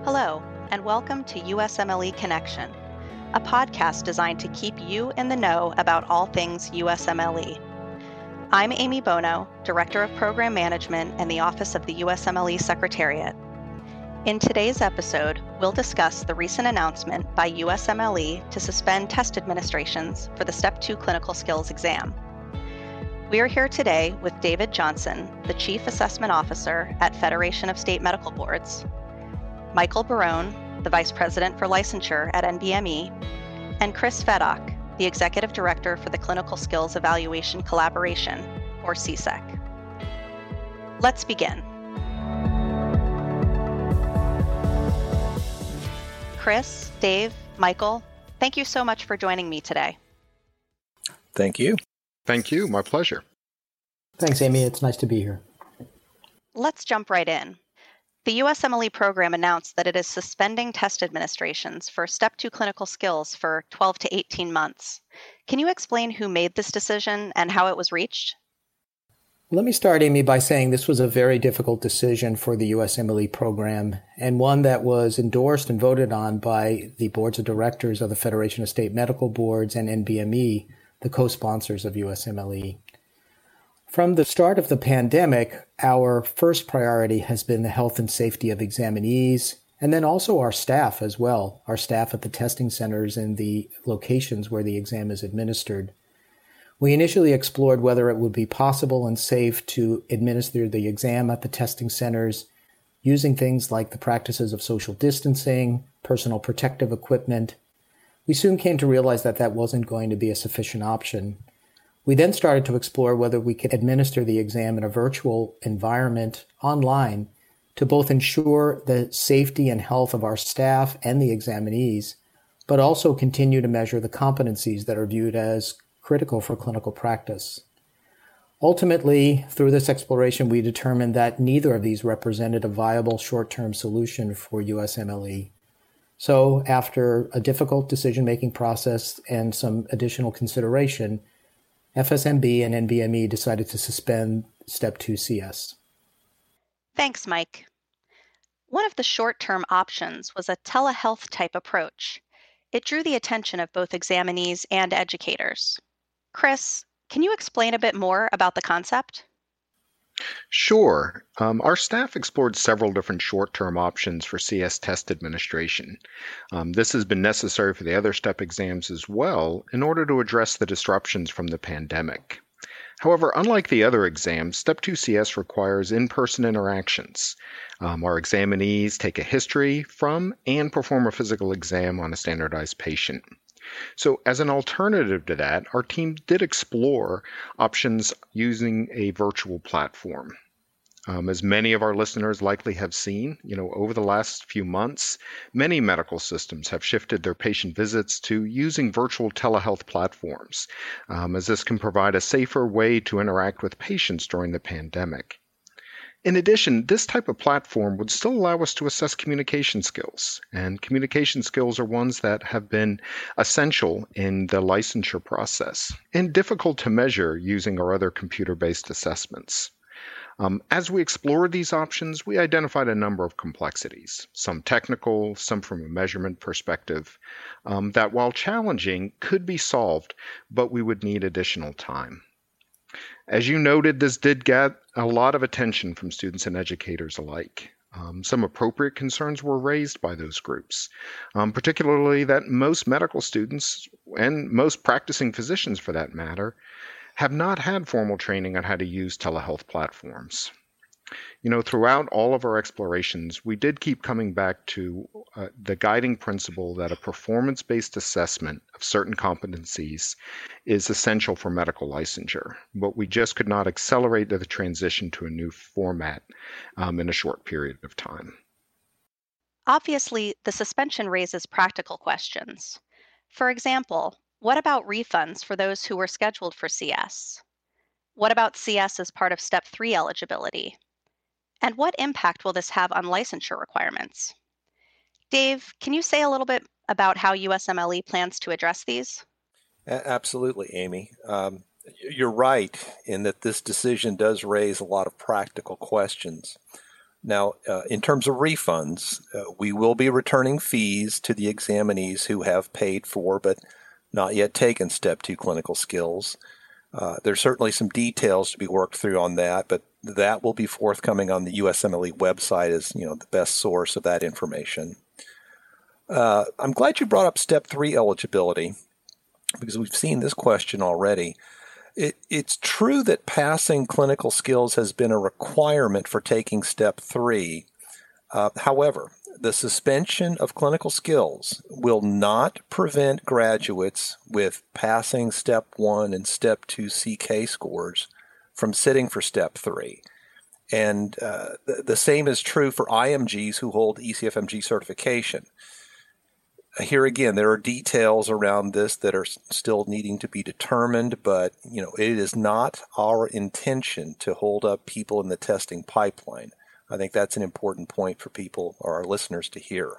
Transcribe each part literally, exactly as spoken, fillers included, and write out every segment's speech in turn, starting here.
Hello, and welcome to U S M L E Connection, a podcast designed to keep you in the know about all things U S M L E. I'm Amy Bono, Director of Program Management and the Office of the U S M L E Secretariat. In today's episode, we'll discuss the recent announcement by U S M L E to suspend test administrations for the Step two Clinical Skills exam. We are here today with David Johnson, the Chief Assessment Officer at Federation of State Medical Boards, Michael Barone, the Vice President for Licensure at N B M E, and Chris Fedock, the Executive Director for the Clinical Skills Evaluation Collaboration, or C S E C. Let's begin. Chris, Dave, Michael, thank you so much for joining me today. Thank you. Thank you. My pleasure. Thanks, Amy. It's nice to be here. Let's jump right in. The U S M L E program announced that it is suspending test administrations for Step two Clinical Skills for twelve to eighteen months. Can you explain who made this decision and how it was reached? Let me start, Amy, by saying this was a very difficult decision for the U S M L E program, and one that was endorsed and voted on by the boards of directors of the Federation of State Medical Boards and N B M E, the co-sponsors of U S M L E. From the start of the pandemic, our first priority has been the health and safety of examinees, and then also our staff as well, our staff at the testing centers and the locations where the exam is administered. We initially explored whether it would be possible and safe to administer the exam at the testing centers using things like the practices of social distancing, personal protective equipment. We soon came to realize that that wasn't going to be a sufficient option. We then started to explore whether we could administer the exam in a virtual environment online to both ensure the safety and health of our staff and the examinees, but also continue to measure the competencies that are viewed as critical for clinical practice. Ultimately, through this exploration, we determined that neither of these represented a viable short-term solution for U S M L E. So, after a difficult decision-making process and some additional consideration, F S M B and N B M E decided to suspend Step two C S. Thanks, Mike. One of the short-term options was a telehealth type approach. It drew the attention of both examinees and educators. Chris, can you explain a bit more about the concept? Sure. Um, our staff explored several different short-term options for C S test administration. Um, this has been necessary for the other STEP exams as well in order to address the disruptions from the pandemic. However, unlike the other exams, Step two C S requires in-person interactions. Um, our examinees take a history from and perform a physical exam on a standardized patient. So as an alternative to that, our team did explore options using a virtual platform. Um, as many of our listeners likely have seen, you know, over the last few months, many medical systems have shifted their patient visits to using virtual telehealth platforms, um, as this can provide a safer way to interact with patients during the pandemic. In addition, this type of platform would still allow us to assess communication skills, and communication skills are ones that have been essential in the licensure process and difficult to measure using our other computer-based assessments. Um, as we explored these options, we identified a number of complexities, some technical, some from a measurement perspective, um, that while challenging could be solved, but we would need additional time. As you noted, this did get a lot of attention from students and educators alike. Um, some appropriate concerns were raised by those groups, um, particularly that most medical students, and most practicing physicians for that matter, have not had formal training on how to use telehealth platforms. You know, throughout all of our explorations, we did keep coming back to uh, the guiding principle that a performance-based assessment of certain competencies is essential for medical licensure, but we just could not accelerate the transition to a new format um, in a short period of time. Obviously, the suspension raises practical questions. For example, what about refunds for those who were scheduled for C S? What about C S as part of Step three eligibility? And what impact will this have on licensure requirements? Dave, can you say a little bit about how U S M L E plans to address these? Absolutely, Amy. Um, you're right in that this decision does raise a lot of practical questions. Now, uh, in terms of refunds, uh, we will be returning fees to the examinees who have paid for but not yet taken Step two clinical skills. Uh, there's certainly some details to be worked through on that, but that will be forthcoming on the U S M L E website as, you know, the best source of that information. Uh, I'm glad you brought up Step three eligibility because we've seen this question already. It, it's true that passing clinical skills has been a requirement for taking Step three. Uh, however, the suspension of clinical skills will not prevent graduates with passing Step one and Step two C K scores from sitting for Step three. And uh, the, the same is true for I M Gs who hold E C F M G certification. Here again, there are details around this that are still needing to be determined, but you know, it is not our intention to hold up people in the testing pipeline. I think that's an important point for people or our listeners to hear.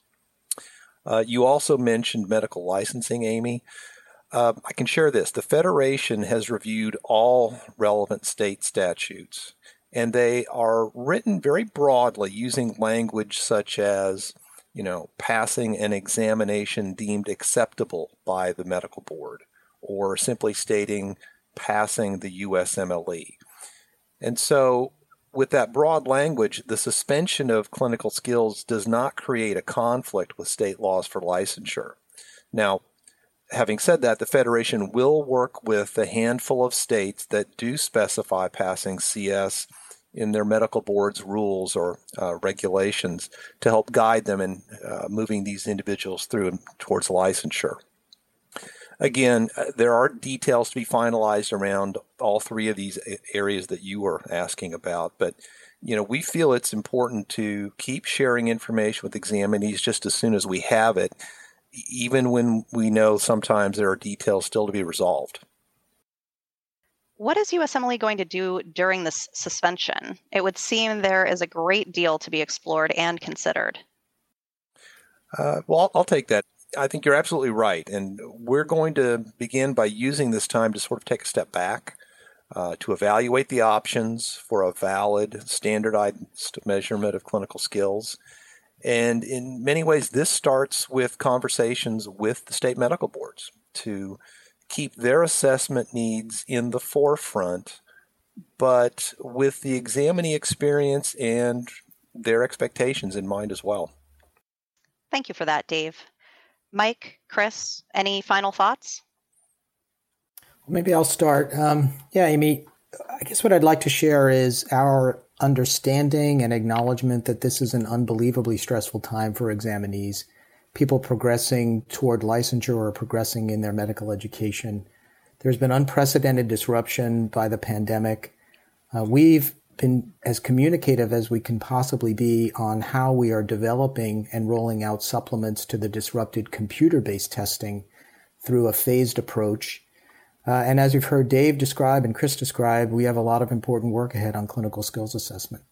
Uh, you also mentioned medical licensing, Amy. Uh, I can share this. The Federation has reviewed all relevant state statutes, and they are written very broadly using language such as, you know, passing an examination deemed acceptable by the medical board, or simply stating passing the U S M L E. And so with that broad language, the suspension of clinical skills does not create a conflict with state laws for licensure. Now, having said that, the Federation will work with a handful of states that do specify passing C S in their medical board's rules or uh, regulations to help guide them in uh, moving these individuals through and towards licensure. Again, there are details to be finalized around all three of these areas that you were asking about, but you know, we feel it's important to keep sharing information with examinees just as soon as we have it, even when we know sometimes there are details still to be resolved. What is U S M L E going to do during this suspension? It would seem there is a great deal to be explored and considered. Uh, well, I'll, I'll take that. I think you're absolutely right. And we're going to begin by using this time to sort of take a step back, uh, to evaluate the options for a valid, standardized measurement of clinical skills. And in many ways, this starts with conversations with the state medical boards to keep their assessment needs in the forefront, but with the examinee experience and their expectations in mind as well. Thank you for that, Dave. Mike, Chris, any final thoughts? Maybe I'll start. Um, yeah, Amy, I guess what I'd like to share is our understanding and acknowledgement that this is an unbelievably stressful time for examinees, people progressing toward licensure or progressing in their medical education. There's been unprecedented disruption by the pandemic. Uh, we've been as communicative as we can possibly be on how we are developing and rolling out supplements to the disrupted computer-based testing through a phased approach. Uh, and as you've heard Dave describe and Chris describe, we have a lot of important work ahead on clinical skills assessment.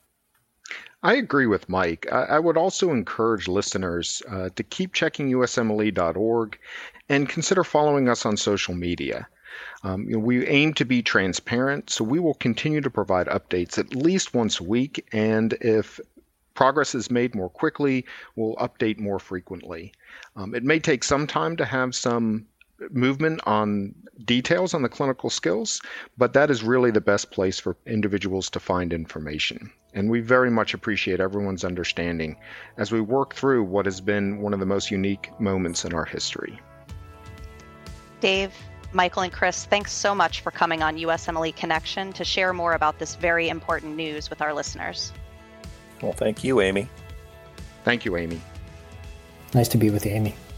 I agree with Mike. I, I would also encourage listeners uh, to keep checking U S M L E dot org and consider following us on social media. Um, you know, we aim to be transparent, so we will continue to provide updates at least once a week, and if progress is made more quickly, we'll update more frequently. Um, it may take some time to have some movement on details on the clinical skills, but that is really the best place for individuals to find information. And we very much appreciate everyone's understanding as we work through what has been one of the most unique moments in our history. Dave, Michael, and Chris, thanks so much for coming on U S M L E Connection to share more about this very important news with our listeners. Well, thank you, Amy. Thank you, Amy. Nice to be with you, Amy.